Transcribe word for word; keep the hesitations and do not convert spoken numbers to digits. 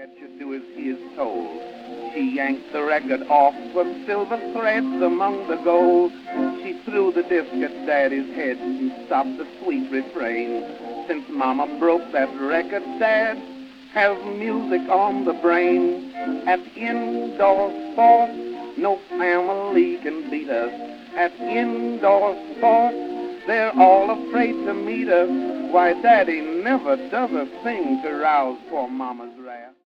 to do as he is told. She yanked the record off with silver threads among the gold. She threw the disc at Daddy's head and stopped the sweet refrain. Since Mama broke that record, Dad has music on the brain. At indoor sports, no family can beat us. At indoor sports, they're all afraid to meet us. Why, Daddy never does a thing to rouse poor Mama's wrath.